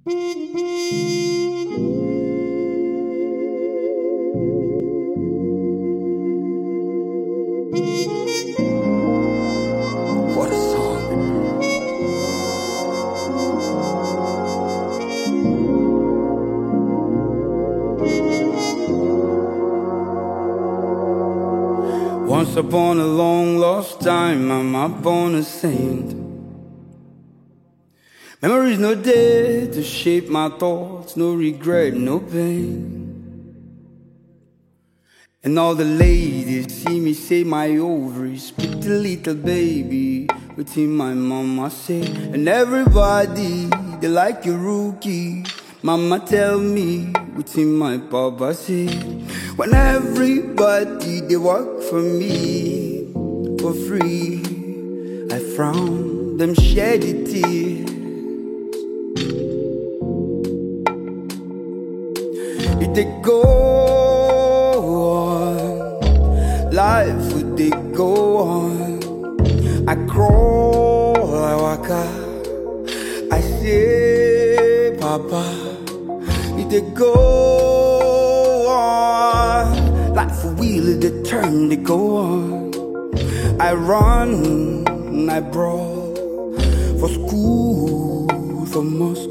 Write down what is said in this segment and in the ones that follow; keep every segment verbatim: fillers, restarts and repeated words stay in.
What a song. Once upon a long lost time, I'm up on a saint. Memories no dead to shape my thoughts, no regret, no pain. And all the ladies see me say my ovaries, pretty little baby, within my mama say. And everybody, they like a rookie, mama tell me, within my papa say. When everybody, they work for me, for free, I frown, them shed the tears. If they go on, life would they go on. I crawl, I walk out, I say, Papa. If they go on, life will wheel, they turn, they go on. I run, I brawl, for school, for mosque.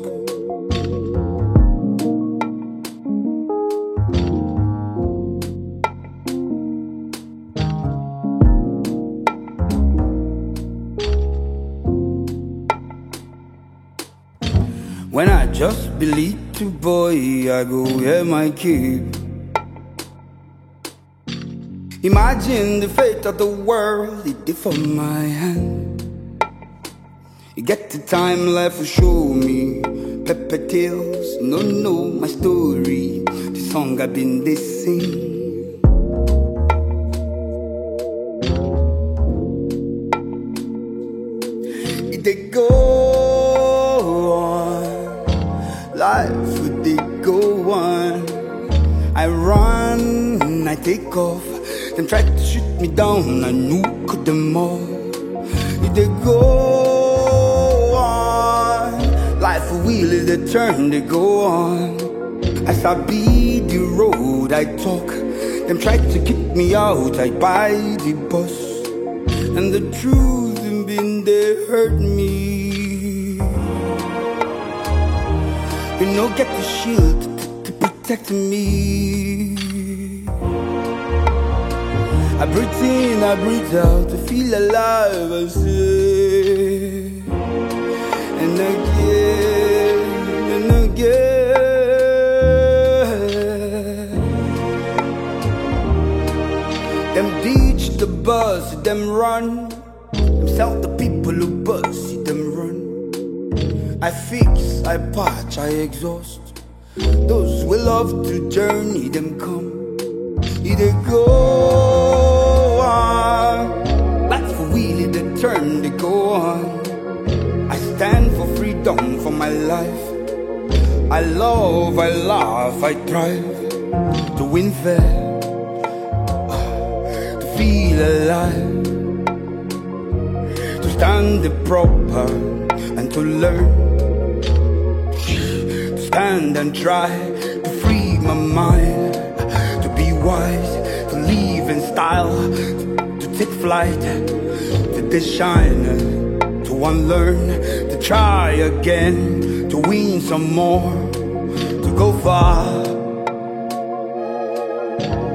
When I just believe to boy, I go wear my cape. Imagine the fate of the world, it did for my hand. You get the time life will show me pepper tales, no no my story, the song I've been they sing. If they go life would they go on. I run, I take off. Them tried to shoot me down, I knew could them all. If they go on, life will wheel is a turn, they go on. As I be the road, I talk. Them tried to kick me out, I buy the bus. And the truth in being they hurt me. You know, get the shield to, to protect me. I breathe in, I breathe out to feel alive, I say. And again, and again. Them ditch the bus, them run. Them sell the people who bus, them run. I fix, I patch, I exhaust. Those who love to journey, them come. If they go on, life for wheelie, they turn, they go on. I stand for freedom, for my life. I love, I laugh, I thrive. To win fair, to feel alive. To stand the proper and to learn. Stand and try to free my mind, to be wise, to live in style, to, to take flight, to they shine, to unlearn, to try again, to win some more, to go far.